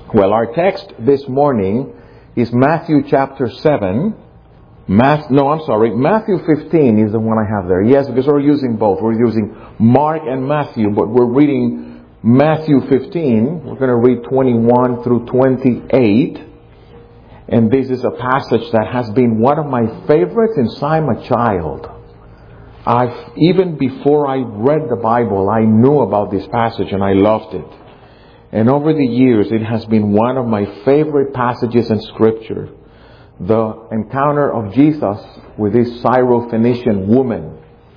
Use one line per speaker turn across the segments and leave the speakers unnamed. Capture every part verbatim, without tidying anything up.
Well, our text this morning is Matthew chapter seven. Math, no, I'm sorry. Matthew fifteen is the one I have there. Yes, because we're using both. We're using Mark and Matthew, but we're reading Matthew fifteen. We're going to read twenty-one through twenty-eight. And this is a passage that has been one of my favorites since I'm a child. I've, even before I read the Bible, I knew about this passage and I loved it. And over the years, it has been one of my favorite passages in Scripture. The encounter of Jesus with this Syrophoenician woman.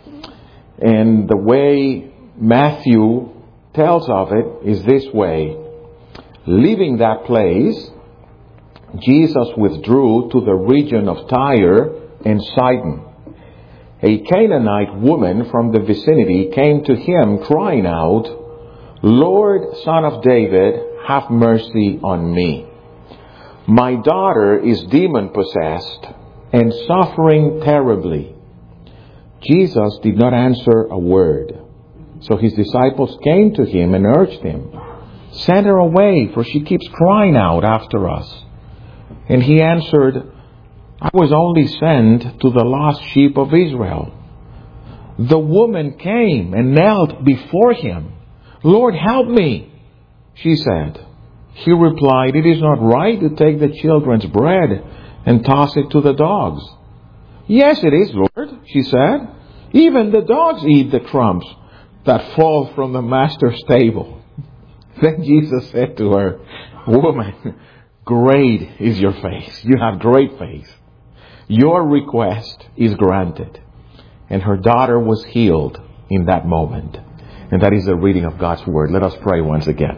And the way Matthew tells of it is this way. Leaving that place, Jesus withdrew to the region of Tyre and Sidon. A Canaanite woman from the vicinity came to him crying out, "Lord, Son of David, have mercy on me. My daughter is demon-possessed and suffering terribly." Jesus did not answer a word. So his disciples came to him and urged him, "Send her away, for she keeps crying out after us." And he answered, "I was only sent to the lost sheep of Israel." The woman came and knelt before him. "Lord, help me," she said. He replied, "It is not right to take the children's bread and toss it to the dogs." "Yes, it is, Lord," she said. "Even the dogs eat the crumbs that fall from the master's table." Then Jesus said to her, "Woman, great is your faith. You have great faith. Your request is granted." And her daughter was healed in that moment. And that is the reading of God's Word. Let us pray once again.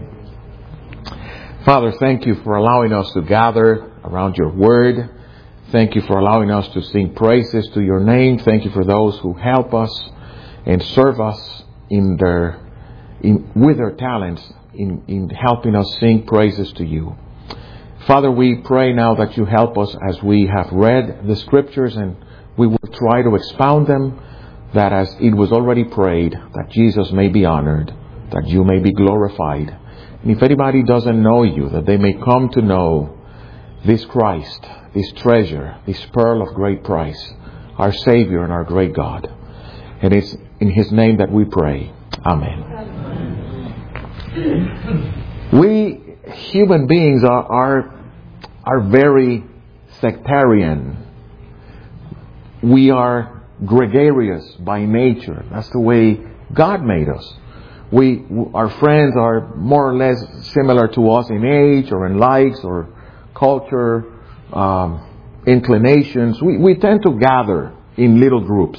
Father, thank you for allowing us to gather around your Word. Thank you for allowing us to sing praises to your name. Thank you for those who help us and serve us in their, in, with their talents in, in helping us sing praises to you. Father, we pray now that you help us as we have read the Scriptures, and we will try to expound them, that as it was already prayed, that Jesus may be honored, that you may be glorified. And if anybody doesn't know you, that they may come to know this Christ, this treasure, this pearl of great price, our Savior and our great God. And it's in His name that we pray. Amen. We human beings are, are, are very sectarian. We are gregarious by nature. That's the way God made us. We, our friends are more or less similar to us in age or in likes or culture, um, inclinations. We, we tend to gather in little groups.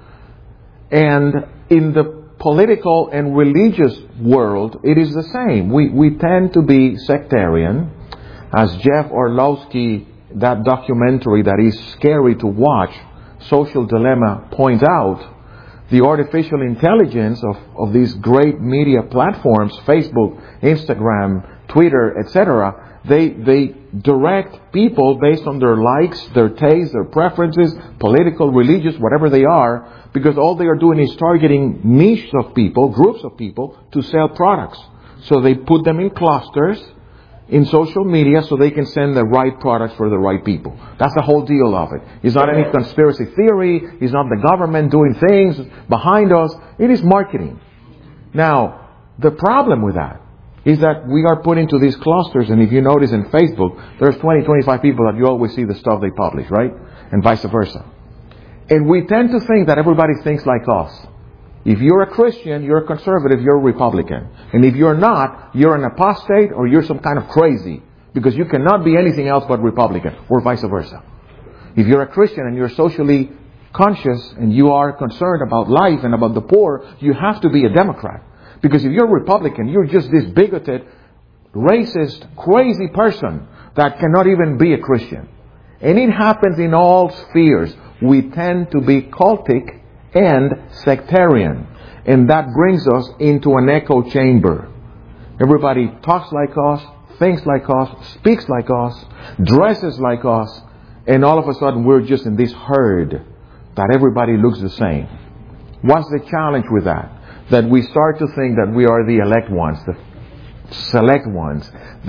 And in the political and religious world, it is the same. We, we tend to be sectarian. As Jeff Orlowski, that documentary that is scary to watch, Social Dilemma, points out, the artificial intelligence of, of these great media platforms, Facebook, Instagram, Twitter, et cetera, they, they direct people based on their likes, their tastes, their preferences, political, religious, whatever they are, because all they are doing is targeting niches of people, groups of people, to sell products. So they put them in clusters in social media so they can send the right products for the right people. That's the whole deal of it. It's not any conspiracy theory. It's not the government doing things behind us. It is marketing. Now, the problem with that is that we are put into these clusters, and if you notice in Facebook, there's twenty, twenty-five people that you always see the stuff they publish, right? And vice versa. And we tend to think that everybody thinks like us. If you're a Christian, you're a conservative, you're a Republican. And if you're not, you're an apostate or you're some kind of crazy. Because you cannot be anything else but Republican, or vice versa. If you're a Christian and you're socially conscious and you are concerned about life and about the poor, you have to be a Democrat. Because if you're a Republican, you're just this bigoted, racist, crazy person that cannot even be a Christian. And it happens in all spheres. We tend to be cultic and sectarian. And that brings us into an echo chamber. Everybody talks like us, thinks like us, speaks like us, dresses like us, and all of a sudden we're just in this herd that everybody looks the same. What's the challenge with that? That we start to think that we are the elect ones, the select ones, the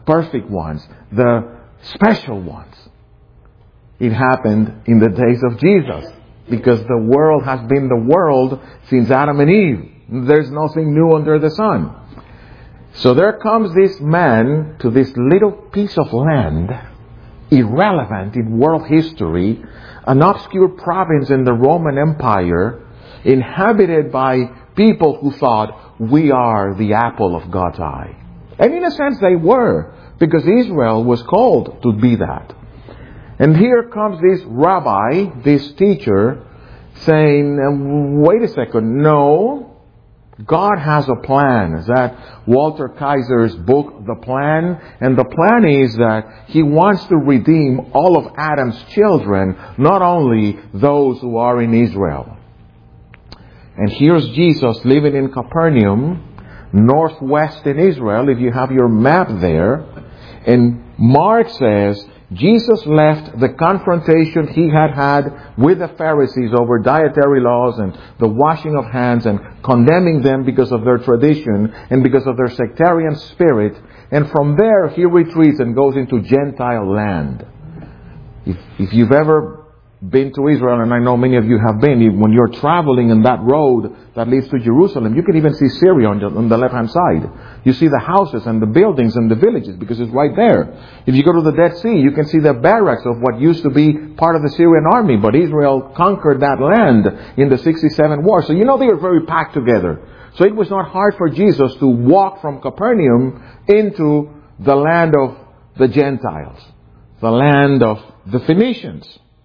perfect ones, the special ones. It happened in the days of Jesus, because the world has been the world since Adam and Eve. There's nothing new under the sun. So there comes this man to this little piece of land, irrelevant in world history, an obscure province in the Roman Empire, inhabited by people who thought, we are the apple of God's eye. And in a sense they were, because Israel was called to be that. And here comes this rabbi, this teacher, saying, wait a second, no, God has a plan. Is that Walter Kaiser's book, The Plan? And the plan is that He wants to redeem all of Adam's children, not only those who are in Israel. And here's Jesus living in Capernaum, northwest in Israel, if you have your map there. And Mark says, Jesus left the confrontation he had had with the Pharisees over dietary laws and the washing of hands and condemning them because of their tradition and because of their sectarian spirit. And from there he retreats and goes into Gentile land. If, if you've ever been to Israel, and I know many of you have been, when you're traveling in that road that leads to Jerusalem, you can even see Syria on the, on the left-hand side. You see the houses and the buildings and the villages because it's right there. If you go to the Dead Sea, you can see the barracks of what used to be part of the Syrian army, but Israel conquered that land in the sixty-seven war. So you know they were very packed together. So it was not hard for Jesus to walk from Capernaum into the land of the Gentiles, the land of the Phoenicians.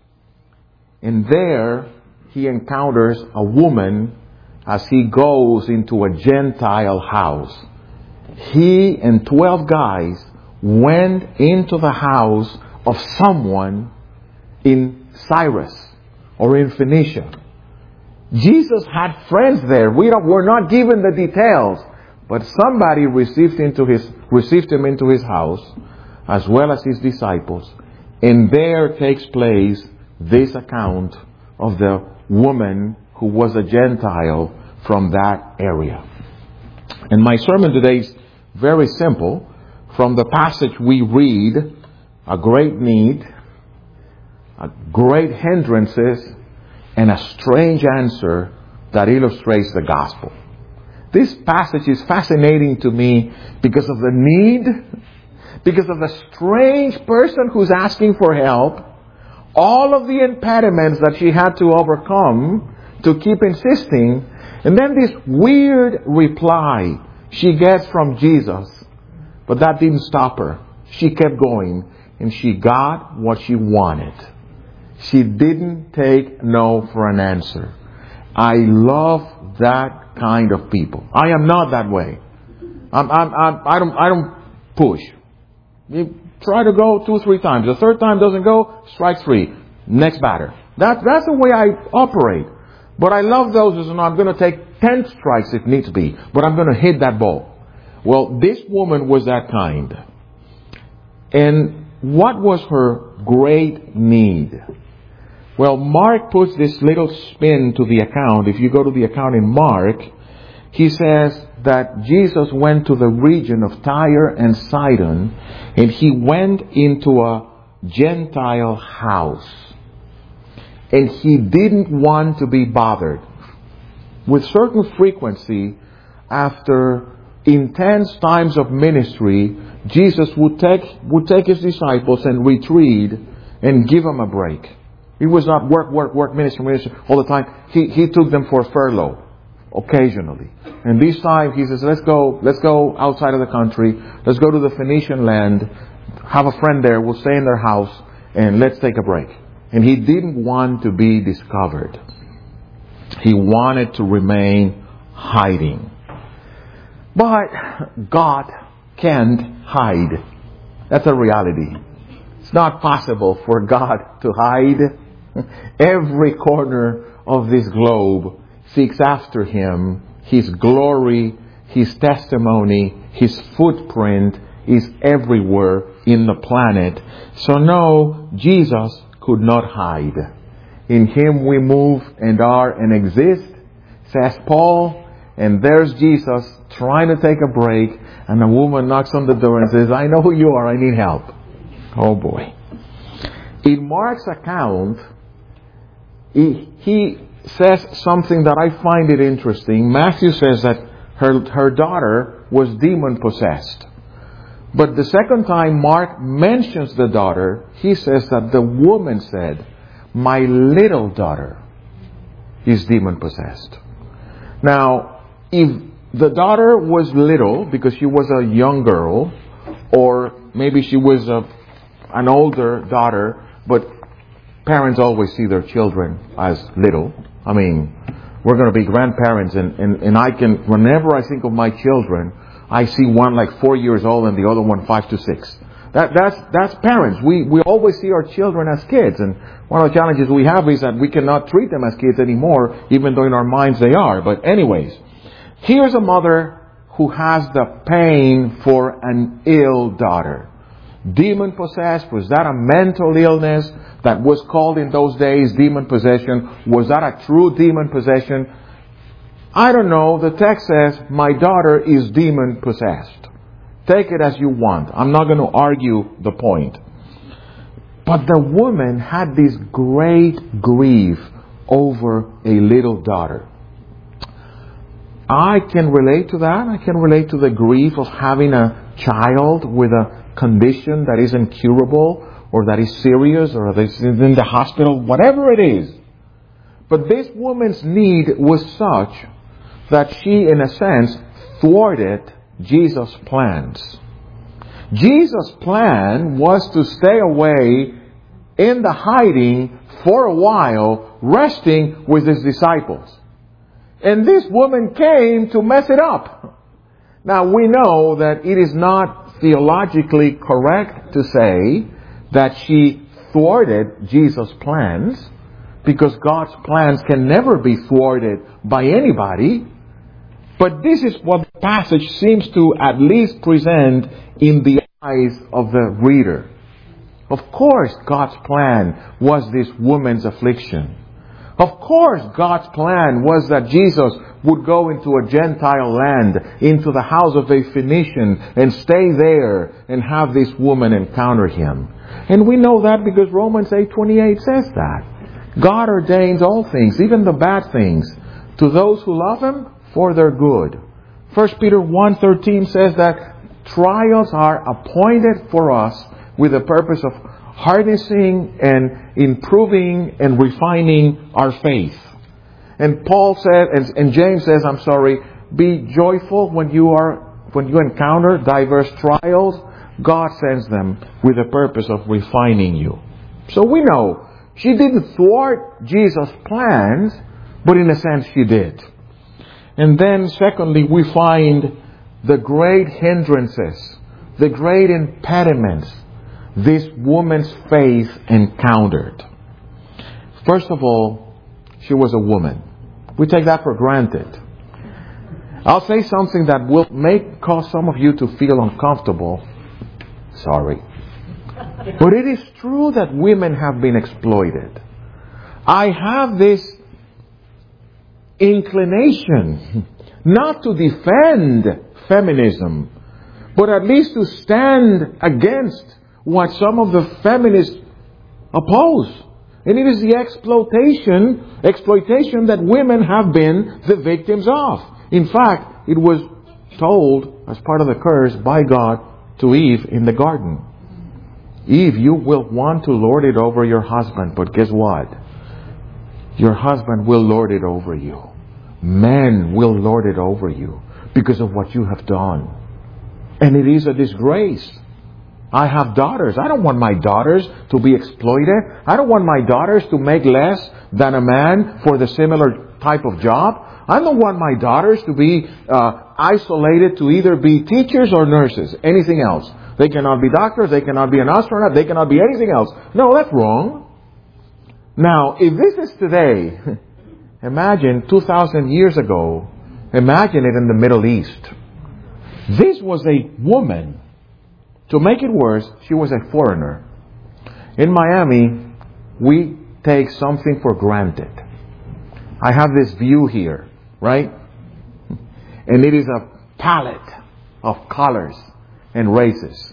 And there he encounters a woman as he goes into a Gentile house. He and twelve guys went into the house of someone in Cyrus or in Phoenicia. Jesus had friends there. We don't, we're not given the details, but somebody received into his received him into his house, as well as his disciples. And there takes place this account of the woman who was a Gentile from that area. And my sermon today is very simple. From the passage we read, a great need, a great hindrances, and a strange answer that illustrates the gospel. This passage is fascinating to me because of the need, because of the strange person who's asking for help, all of the impediments that she had to overcome to keep insisting, and then this weird reply she gets from Jesus. But that didn't stop her. She kept going, and she got what she wanted. She didn't take no for an answer. I love that kind of people. I am not that way. I'm, I'm, I'm, I don't, I don't push. You try to go two, three times. The third time doesn't go, strike three. Next batter. That, that's the way I operate. But I love those who say, no, I'm going to take ten strikes if needs be, but I'm going to hit that ball. Well, this woman was that kind. And what was her great need? Well, Mark puts this little spin to the account. If you go to the account in Mark, he says that Jesus went to the region of Tyre and Sidon, and he went into a Gentile house. And he didn't want to be bothered. With certain frequency, after intense times of ministry, Jesus would take would take his disciples and retreat and give them a break. It was not work, work, work, ministry, ministry all the time. He he took them for furlough occasionally. And this time he says, let's go, let's go outside of the country. Let's go to the Phoenician land. Have a friend there. We'll stay in their house and let's take a break. And he didn't want to be discovered. He wanted to remain hiding. But God can't hide. That's a reality. It's not possible for God to hide. Every corner of this globe seeks after Him. His glory, His testimony, His footprint is everywhere in the planet. So no, Jesus could not hide. In Him we move and are and exist, says Paul, And there's Jesus trying to take a break, and a woman knocks on the door and says, I know who you are, I need help. Oh boy. In Mark's account, he, he says something that I find it interesting. Matthew says that her, her daughter was demon possessed. But the second time Mark mentions the daughter, he says that the woman said, my little daughter is demon possessed. Now, if the daughter was little because she was a young girl, or maybe she was a, an older daughter, but parents always see their children as little. I mean, we're going to be grandparents, and, and, and I can, whenever I think of my children, I see one like four years old and the other one five to six. That, that's, that's parents. We, we always see our children as kids. And one of the challenges we have is that we cannot treat them as kids anymore, even though in our minds they are. But anyways, here's a mother who has the pain for an ill daughter. Demon possessed. Was that a mental illness that was called in those days demon possession? Was that a true demon possession? I don't know. The text says, my daughter is demon possessed. Take it as you want. I'm not going to argue the point. But the woman had this great grief over a little daughter. I can relate to that. I can relate to the grief of having a child with a condition that is incurable, or that is serious, or that is in the hospital, whatever it is. But this woman's need was such that she, in a sense, thwarted Jesus' plans. Jesus' plan was to stay away in the hiding for a while, resting with his disciples. And this woman came to mess it up. Now, we know that it is not theologically correct to say that she thwarted Jesus' plans, because God's plans can never be thwarted by anybody. But this is what the passage seems to at least present in the eyes of the reader. Of course, God's plan was this woman's affliction. Of course, God's plan was that Jesus would go into a Gentile land, into the house of a Phoenician, and stay there and have this woman encounter him. And we know that because Romans eight twenty-eight says that. God ordains all things, even the bad things, to those who love him for their good. First Peter one thirteen says that trials are appointed for us with the purpose of harnessing and improving and refining our faith. And Paul said, and, and James says, I'm sorry, be joyful when you are when you encounter diverse trials. God sends them with the purpose of refining you. So we know she didn't thwart Jesus' plans, but in a sense she did. And then secondly, we find the great hindrances, the great impediments this woman's faith encountered. First of all, she was a woman. We take that for granted. I'll say something that will make cause some of you to feel uncomfortable. Sorry. But it is true that women have been exploited. I have this inclination not to defend feminism, but at least to stand against what some of the feminists oppose. And it is the exploitation, exploitation that women have been the victims of. In fact, it was told as part of the curse by God to Eve in the garden. Eve, you will want to lord it over your husband, but guess what? Your husband will lord it over you. Men will lord it over you because of what you have done. And it is a disgrace. I have daughters. I don't want my daughters to be exploited. I don't want my daughters to make less than a man for the similar type of job. I don't want my daughters to be uh, isolated to either be teachers or nurses. Anything else. They cannot be doctors. They cannot be an astronaut. They cannot be anything else. No, that's wrong. Now, if this is today, imagine two thousand years ago, imagine it in the Middle East. This was a woman. To make it worse, she was a foreigner. In Miami, we take something for granted. I have this view here, right? And it is a palette of colors and races.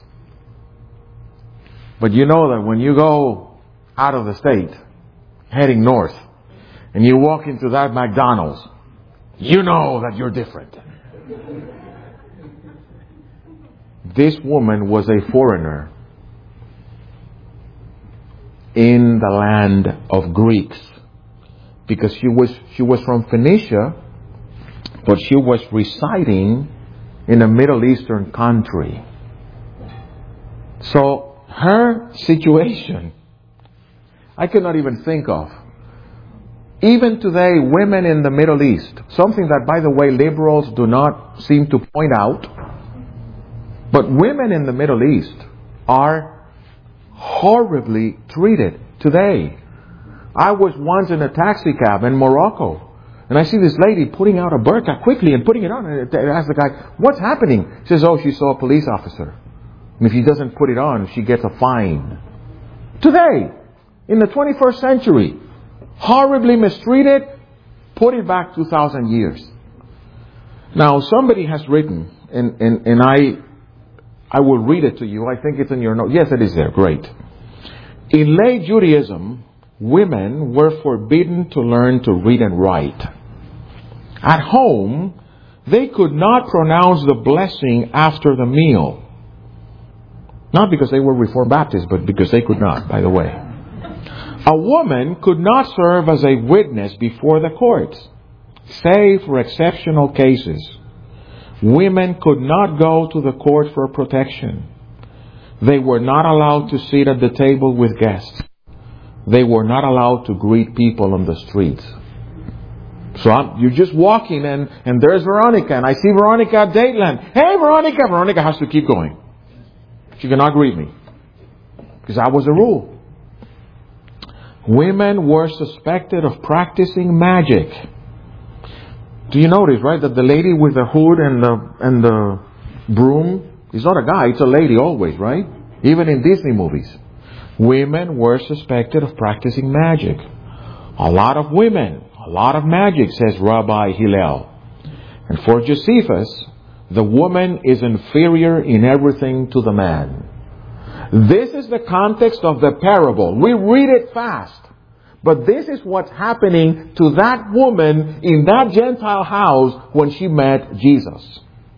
But you know that when you go out of the state, heading north, and you walk into that McDonald's, you know that you're different. This woman was a foreigner in the land of Greeks, because she was she was from Phoenicia, but she was residing in a Middle Eastern country. So her situation, I could not even think of. Even today, women in the Middle East, something that, by the way, liberals do not seem to point out, but women in the Middle East are horribly treated today. I was once in a taxi cab in Morocco, and I see this lady putting out a burqa quickly and putting it on. And I asked the guy, "What's happening?" She says, "Oh, she saw a police officer. And if he doesn't put it on, she gets a fine." Today, in the twenty-first century, horribly mistreated, put it back two thousand years. Now, somebody has written, and, and, and I I will read it to you. I think it's in your note. Yes, it is there. Great. In late Judaism, women were forbidden to learn to read and write. At home, they could not pronounce the blessing after the meal. Not because they were Reformed Baptists, but because they could not, by the way. A woman could not serve as a witness before the courts, save for exceptional cases. Women could not go to the court for protection. They were not allowed to sit at the table with guests. They were not allowed to greet people on the streets. So I'm, you're just walking and, and there's Veronica, and I see Veronica at Dateland. Hey, Veronica! Veronica has to keep going. She cannot greet me, because that was the rule. Women were suspected of practicing magic. Do you notice, right, that the lady with the hood and the and the broom is not a guy, it's a lady always, right? Even in Disney movies. Women were suspected of practicing magic. A lot of women, a lot of magic, says Rabbi Hillel. And for Josephus, the woman is inferior in everything to the man. This is the context of the parable. We read it fast. But this is what's happening to that woman in that Gentile house when she met Jesus.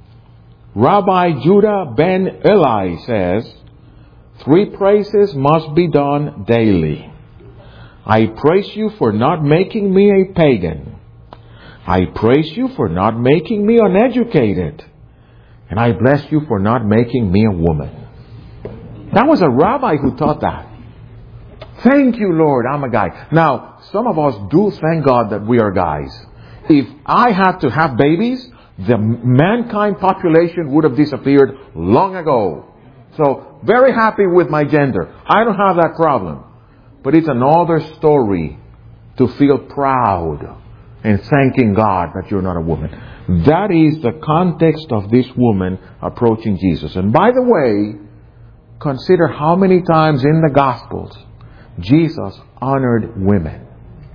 Rabbi Judah ben Eli says, three praises must be done daily. I praise you for not making me a pagan. I praise you for not making me uneducated. And I bless you for not making me a woman. That was a rabbi who taught that. Thank you, Lord, I'm a guy. Now, some of us do thank God that we are guys. If I had to have babies, the mankind population would have disappeared long ago. So, very happy with my gender. I don't have that problem. But it's another story to feel proud and thanking God that you're not a woman. That is the context of this woman approaching Jesus. And by the way, consider how many times in the Gospels Jesus honored women.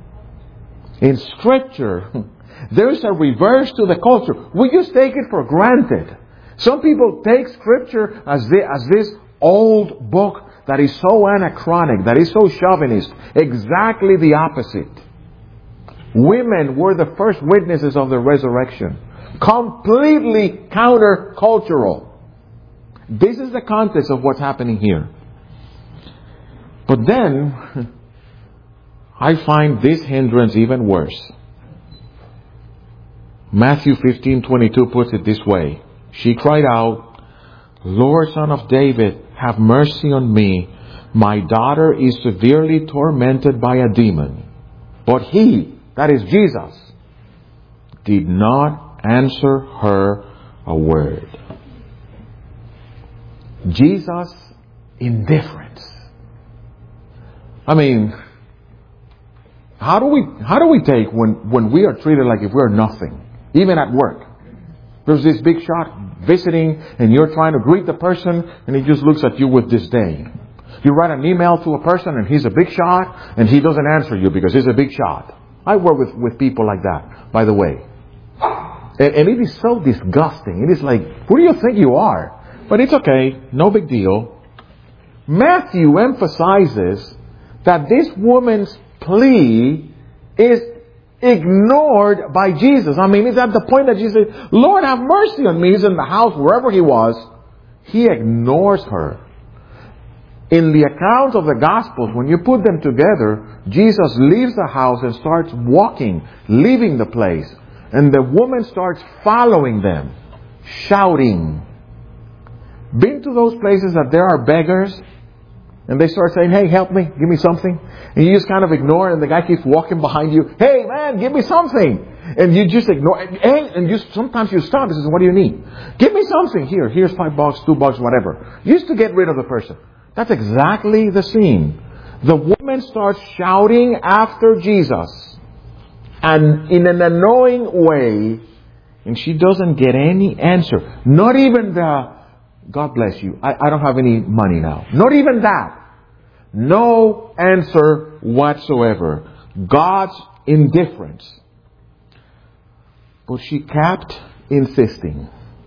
In Scripture, there's a reverse to the culture. We just take it for granted. Some people take Scripture as, the, as this old book that is so anachronic, that is so chauvinist. Exactly the opposite. Women were the first witnesses of the resurrection. Completely counter-cultural. This is the context of what's happening here. But then, I find this hindrance even worse. Matthew fifteen twenty-two puts it this way. She cried out, Lord, Son of David, have mercy on me. My daughter is severely tormented by a demon. But he, that is Jesus, did not answer her a word. Jesus' indifference. I mean, how do we how do we take when, when we are treated like if we're nothing, even at work? There's this big shot visiting and you're trying to greet the person and he just looks at you with disdain. You write an email to a person and he's a big shot and he doesn't answer you because he's a big shot. I work with, with people like that, by the way. And, and it is so disgusting. It is like, who do you think you are? But it's okay. No big deal. Matthew emphasizes that this woman's plea is ignored by Jesus. I mean, it's at the point that Jesus said, Lord, have mercy on me. He's in the house, wherever he was. He ignores her. In the account of the Gospels, when you put them together, Jesus leaves the house and starts walking, leaving the place. And the woman starts following them, shouting. Been to those places that there are beggars? And they start saying, hey, help me, give me something. And you just kind of ignore it, and the guy keeps walking behind you. Hey, man, give me something. And you just ignore it. And you, sometimes you stop and say, what do you need? Give me something. Here, here's five bucks, two bucks, whatever. Just to get rid of the person. That's exactly the scene. The woman starts shouting after Jesus. And in an annoying way. And she doesn't get any answer. Not even the, God bless you, I, I don't have any money now. Not even that. No answer whatsoever. God's indifference. But she kept insisting.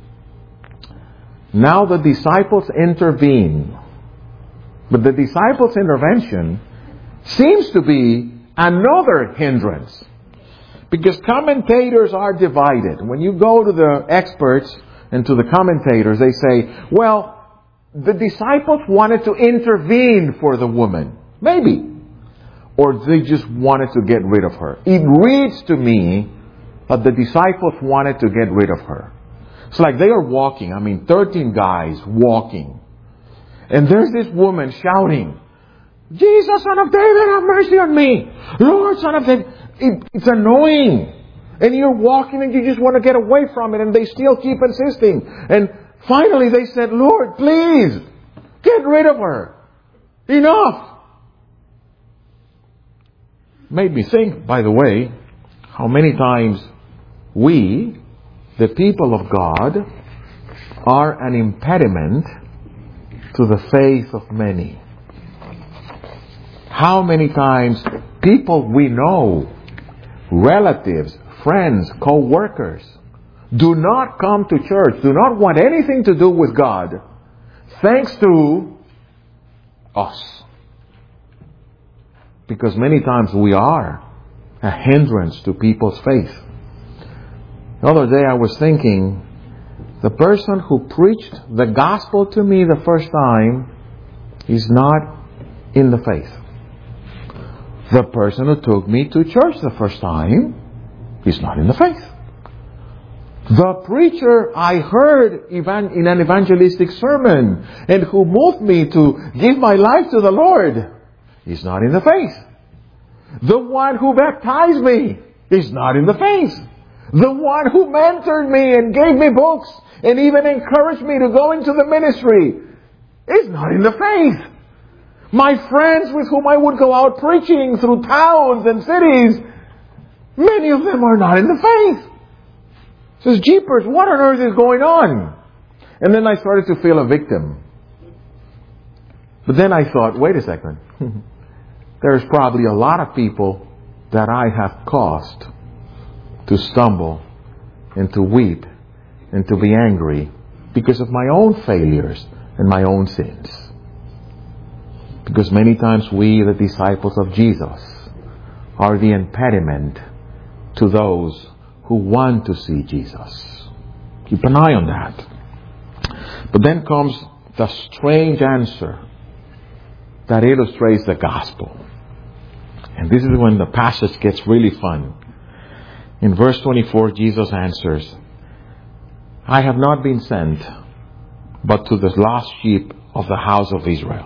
Now the disciples intervene. But the disciples' intervention seems to be another hindrance. Because commentators are divided. When you go to the experts and to the commentators, they say, well, the disciples wanted to intervene for the woman. Maybe. Or they just wanted to get rid of her. It reads to me that the disciples wanted to get rid of her. It's like they are walking. I mean, thirteen guys walking. And there's this woman shouting, Jesus, Son of David, have mercy on me. Lord, Son of David. It, it's annoying. And you're walking and you just want to get away from it. And they still keep insisting. And finally they said, Lord, please, get rid of her. Enough. Made me think, by the way, how many times we, the people of God, are an impediment to the faith of many. How many times people we know, relatives, friends, co-workers, do not come to church, do not want anything to do with God, thanks to us. Because many times we are a hindrance to people's faith. The other day I was thinking, the person who preached the gospel to me the first time is not in the faith. The person who took me to church the first time is not in the faith. The preacher I heard in an evangelistic sermon and who moved me to give my life to the Lord is not in the faith. The one who baptized me is not in the faith. The one who mentored me and gave me books and even encouraged me to go into the ministry is not in the faith. My friends with whom I would go out preaching through towns and cities, many of them are not in the faith. Says, jeepers, what on earth is going on? And then I started to feel a victim. But then I thought, wait a second. There's probably a lot of people that I have caused to stumble and to weep and to be angry because of my own failures and my own sins. Because many times we, the disciples of Jesus, are the impediment to those who want to see Jesus. Keep an eye on that. But then comes the strange answer that illustrates the gospel. And this is when the passage gets really fun. In verse twenty-four, Jesus answers, I have not been sent but to the lost sheep of the house of Israel.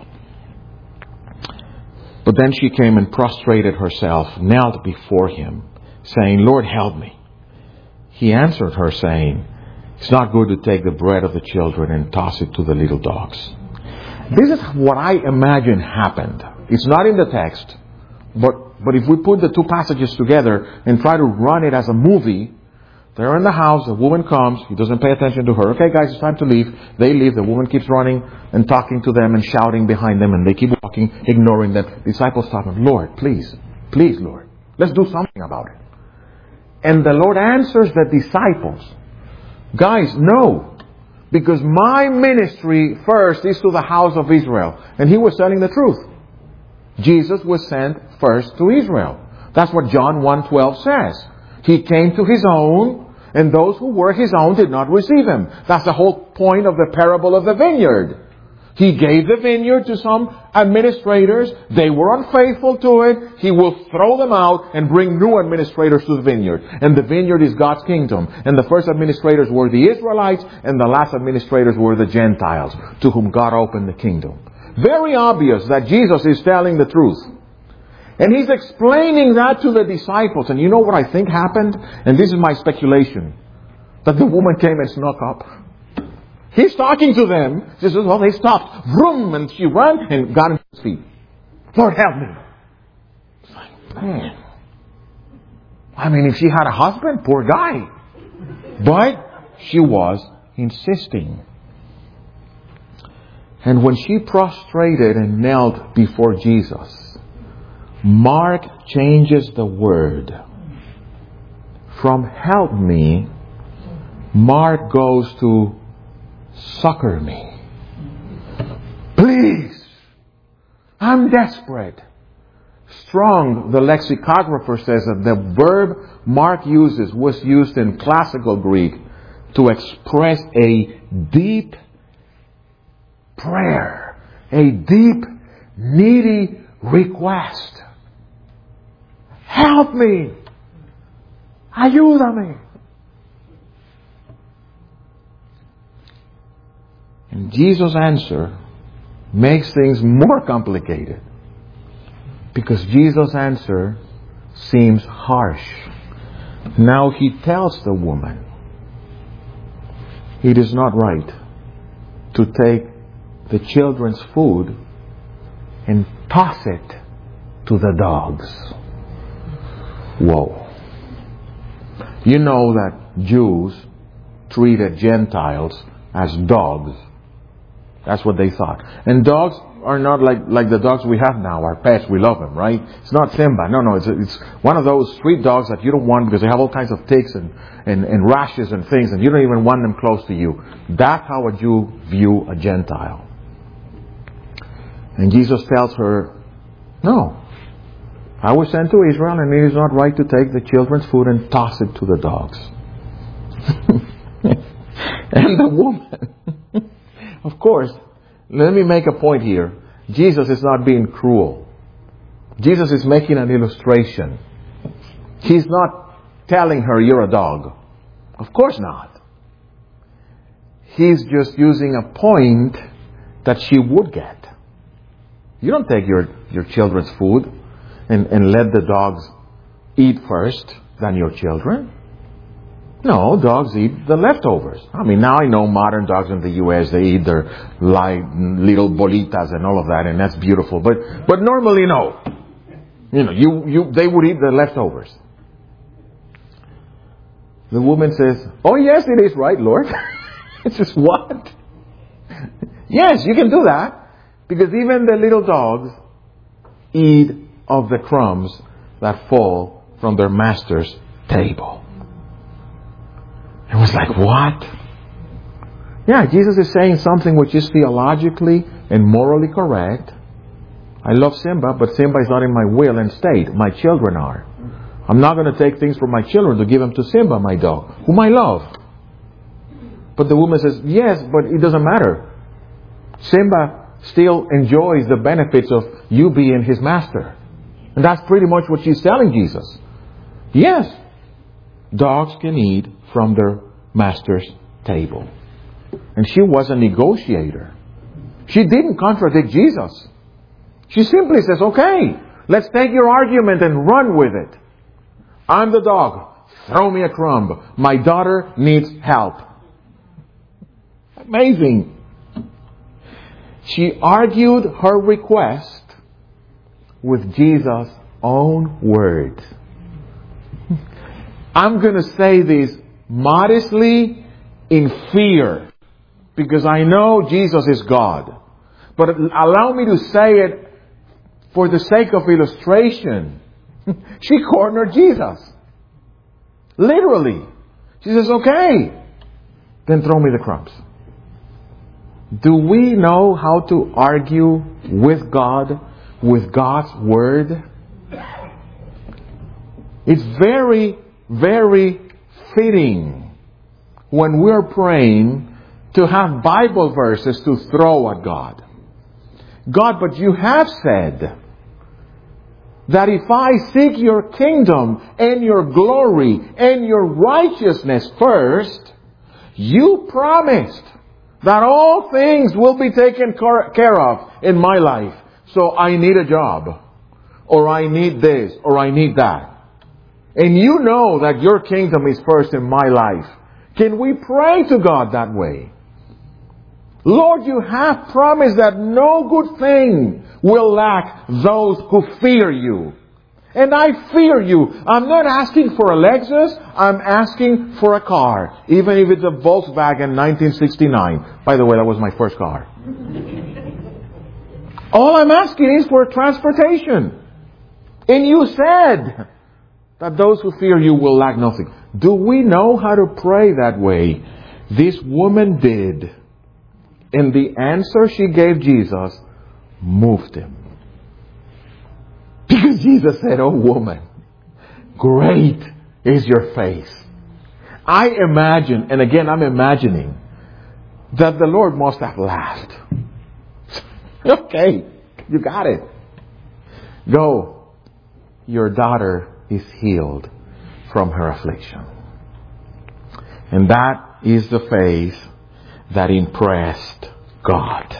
But then she came and prostrated herself, knelt before him, saying, Lord, help me. He answered her, saying, it's not good to take the bread of the children and toss it to the little dogs. This is what I imagine happened. It's not in the text, but, but if we put the two passages together and try to run it as a movie, they're in the house, the woman comes, he doesn't pay attention to her. Okay guys, it's time to leave. They leave, the woman keeps running and talking to them and shouting behind them, and they keep walking, ignoring them. The disciples stop him, Lord, please, please Lord, let's do something about it. And the Lord answers the disciples, guys, no. Because my ministry first is to the house of Israel. And He was telling the truth. Jesus was sent first to Israel. That's what John one twelve says. He came to His own, and those who were His own did not receive Him. That's the whole point of the parable of the vineyard. He gave the vineyard to some administrators. They were unfaithful to it. He will throw them out and bring new administrators to the vineyard. And the vineyard is God's kingdom. And the first administrators were the Israelites, and the last administrators were the Gentiles, to whom God opened the kingdom. Very obvious that Jesus is telling the truth. And He's explaining that to the disciples. And you know what I think happened? And this is my speculation. That the woman came and snuck up. He's talking to them. She says, well, they stopped. Vroom! And she ran and got on his feet. Lord, help me. It's like, man. I mean, if she had a husband, poor guy. But she was insisting. And when she prostrated and knelt before Jesus, Mark changes the word. From help me, Mark goes to succor me. Please. I'm desperate. Strong, the lexicographer, says that the verb Mark uses was used in classical Greek to express a deep prayer, a deep, needy request. Help me. Ayúdame. And Jesus' answer makes things more complicated. Because Jesus' answer seems harsh. Now He tells the woman, it is not right to take the children's food and toss it to the dogs. Whoa. You know that Jews treated Gentiles as dogs. That's what they thought. And dogs are not like, like the dogs we have now, our pets, we love them, right? It's not Simba. No, no, it's, it's one of those street dogs that you don't want because they have all kinds of ticks and, and, and rashes and things, and you don't even want them close to you. That's how a Jew view a Gentile. And Jesus tells her, no, I was sent to Israel, and it is not right to take the children's food and toss it to the dogs. And the woman, of course, let me make a point here. Jesus is not being cruel. Jesus is making an illustration. He's not telling her you're a dog. Of course not. He's just using a point that she would get. You don't take your, your children's food and, and let the dogs eat first than your children. No, dogs eat the leftovers. I mean, now I know modern dogs in the U S, they eat their light, little bolitas and all of that, and that's beautiful. But but normally, no. You know, you, you they would eat the leftovers. The woman says, oh yes, it is right, Lord. It's just what? Yes, you can do that. Because even the little dogs eat of the crumbs that fall from their master's table. It was like, what? Yeah, Jesus is saying something which is theologically and morally correct. I love Simba, but Simba is not in my will and state. My children are. I'm not going to take things from my children to give them to Simba, my dog, whom I love. But the woman says, yes, but it doesn't matter. Simba still enjoys the benefits of you being his master. And that's pretty much what she's telling Jesus. Yes, dogs can eat from their master's table. And she was a negotiator. She didn't contradict Jesus. She simply says, okay, let's take your argument and run with it. I'm the dog. Throw me a crumb. My daughter needs help. Amazing. She argued her request with Jesus' own words. I'm going to say this modestly in fear, because I know Jesus is God. But allow me to say it for the sake of illustration. She cornered Jesus. Literally. She says, okay, then throw me the crumbs. Do we know how to argue with God, with God's Word? It's very, very fitting when we're praying to have Bible verses to throw at God. God, but you have said that if I seek your kingdom and your glory and your righteousness first, you promised that all things will be taken care of in my life. So I need a job, or I need this, or I need that. And you know that your kingdom is first in my life. Can we pray to God that way? Lord, you have promised that no good thing will lack those who fear you. And I fear you. I'm not asking for a Lexus. I'm asking for a car. Even if it's a Volkswagen nineteen sixty-nine. By the way, that was my first car. All I'm asking is for transportation. And you said that those who fear you will lack nothing. Do we know how to pray that way? This woman did. And the answer she gave Jesus moved him. Because Jesus said, oh woman, great is your faith. I imagine, and again I'm imagining, that the Lord must have laughed. Okay, you got it. Go, your daughter is healed from her affliction. And that is the faith that impressed God.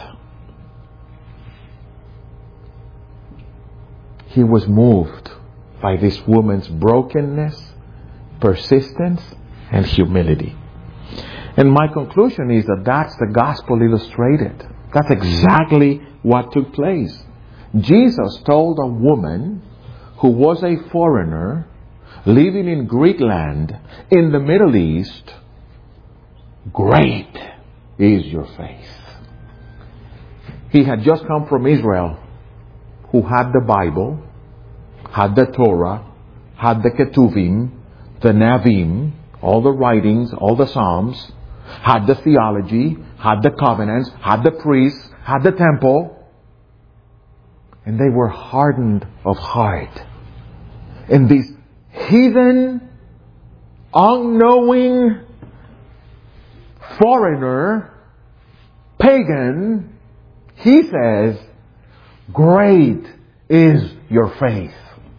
He was moved by this woman's brokenness, persistence, and humility. And my conclusion is that that's the gospel illustrated. That's exactly what took place. Jesus told a woman who was a foreigner living in Greek land in the Middle East, great is your faith. He had just come from Israel, who had the Bible, had the Torah, had the Ketuvim, the Navim, all the writings, all the Psalms, had the theology, had the covenants, had the priests, had the temple. And they were hardened of heart. And this heathen, unknowing foreigner, pagan, he says, great is your faith.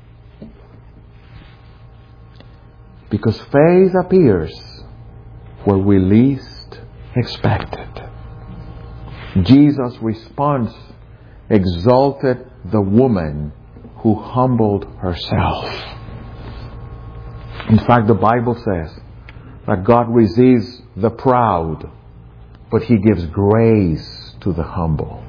Because faith appears where we least expect it. Jesus' response exalted the woman who humbled herself. In fact, the Bible says that God resists the proud, but He gives grace to the humble.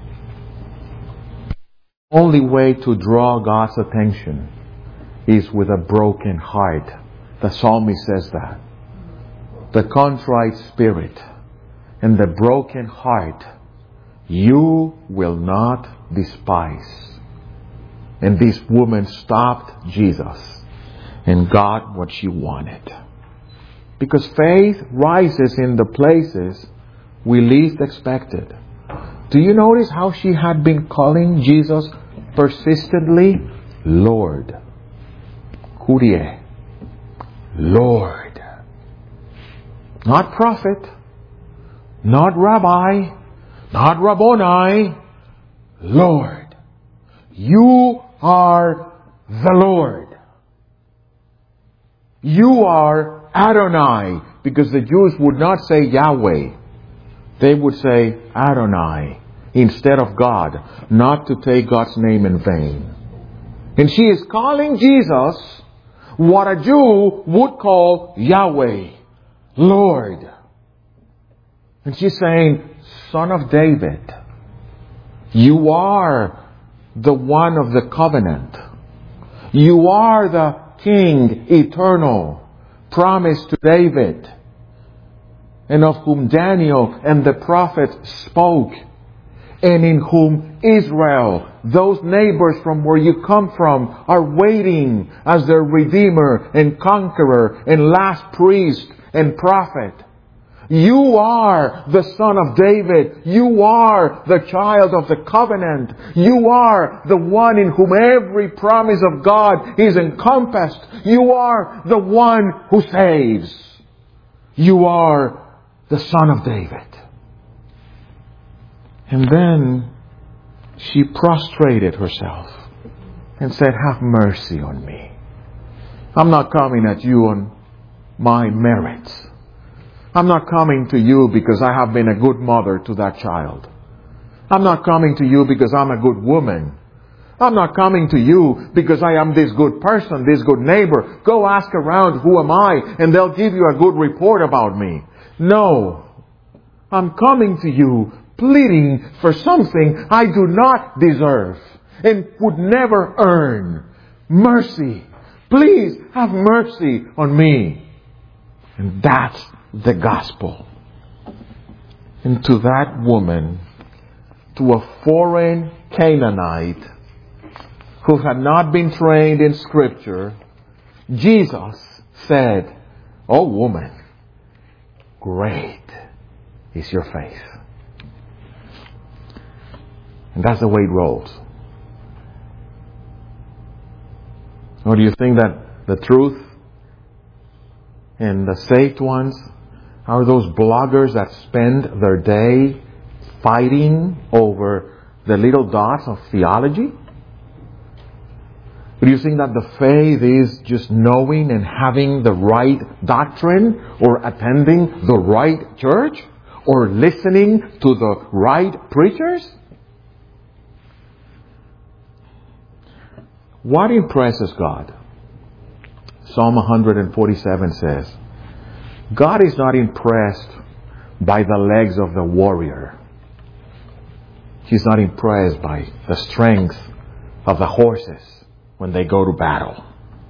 The only way to draw God's attention is with a broken heart. The psalmist says that. The contrite spirit and the broken heart you will not despise. And this woman stopped Jesus and got what she wanted. Because faith rises in the places we least expected. Do you notice how she had been calling Jesus persistently? Lord. Kyrie. Lord. Not prophet. Not rabbi. Not Rabboni. Lord. You are the Lord. You are Adonai. Because the Jews would not say Yahweh. They would say Adonai instead of God. Not to take God's name in vain. And she is calling Jesus what a Jew would call Yahweh. Lord. And she's saying, Son of David, you are the one of the covenant. You are the King eternal, promised to David, and of whom Daniel and the prophets spoke. and in whom Israel, those neighbors from where you come from, are waiting as their Redeemer and Conqueror and last priest and prophet. You are the Son of David. You are the child of the covenant. You are the one in whom every promise of God is encompassed. You are the one who saves. You are the Son of David. And then she prostrated herself and said, have mercy on me. I'm not coming at you on my merits. I'm not coming to you because I have been a good mother to that child. I'm not coming to you because I'm a good woman. I'm not coming to you because I am this good person, this good neighbor. Go ask around, who am I? And they'll give you a good report about me. No. I'm coming to you pleading for something I do not deserve and would never earn. Mercy. Please have mercy on me. And that's the gospel. And to that woman, to a foreign Canaanite who had not been trained in Scripture, Jesus said, "Oh woman, great is your faith." And that's the way it rolls. Or do you think that the truth and the saved ones are those bloggers that spend their day fighting over the little dots of theology? Do you think that the faith is just knowing and having the right doctrine, or attending the right church, or listening to the right preachers? What impresses God? Psalm one forty-seven says, God is not impressed by the legs of the warrior. He's not impressed by the strength of the horses when they go to battle.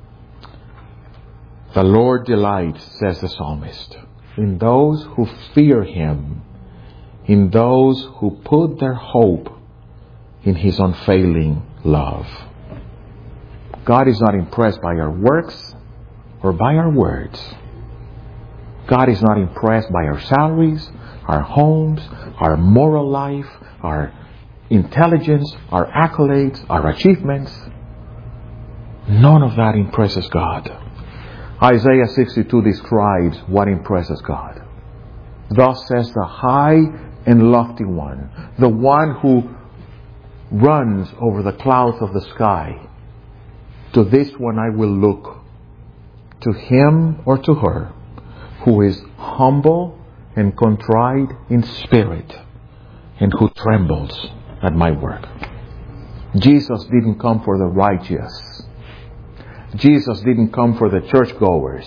The Lord delights, says the psalmist, in those who fear Him, in those who put their hope in His unfailing love. God is not impressed by our works or by our words. God is not impressed by our salaries, our homes, our moral life, our intelligence, our accolades, our achievements. None of that impresses God. Isaiah sixty-two describes what impresses God. Thus says the high and lofty one, the one who runs over the clouds of the sky. To this one I will look, to him or to her who is humble and contrite in spirit and who trembles at my work. Jesus didn't come for the righteous. Jesus didn't come for the churchgoers.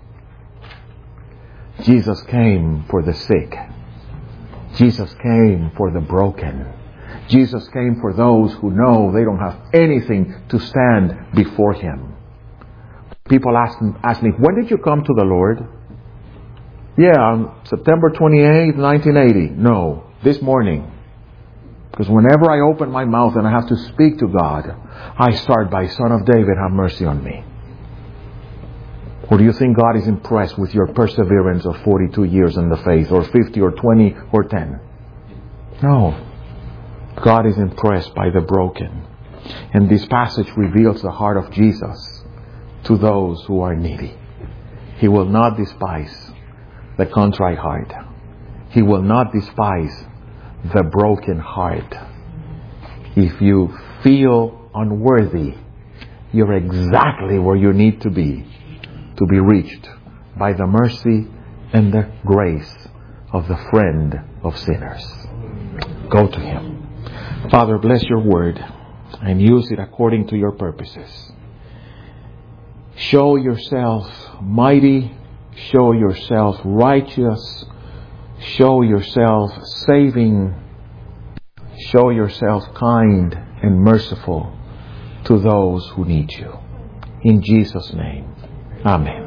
Jesus came for the sick. Jesus came for the broken. Jesus came for those who know they don't have anything to stand before Him. People ask, ask me, when did you come to the Lord? Yeah, on September twenty-eighth, nineteen eighty. No, this morning. Because whenever I open my mouth and I have to speak to God, I start by, Son of David, have mercy on me. Or do you think God is impressed with your perseverance of forty-two years in the faith, or fifty, or twenty, or ten? No. God is impressed by the broken. And this passage reveals the heart of Jesus to those who are needy. He will not despise the contrite heart. He will not despise the broken heart. If you feel unworthy, you're exactly where you need to be to be reached by the mercy and the grace of the friend of sinners. Go to Him. Father, bless your word and use it according to your purposes. Show yourself mighty. Show yourself righteous. Show yourself saving. Show yourself kind and merciful to those who need you. In Jesus' name, amen.